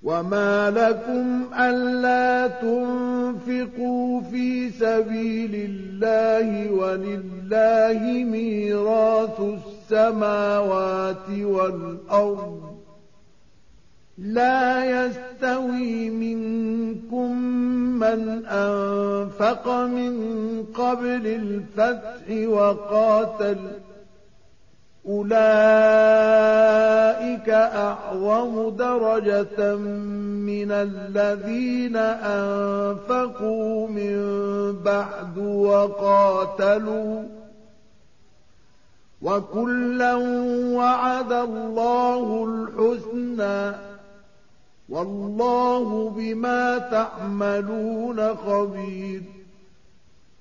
وما لكم ألا تنفقوا في سبيل الله ولله ميراث السماوات والأرض لا يستوي منكم من أنفق من قبل الفتح وقاتل أولئك أعظم درجة من الذين أنفقوا من بعد وقاتلوا وكلا وعد الله الحسنى والله بما تعملون خبير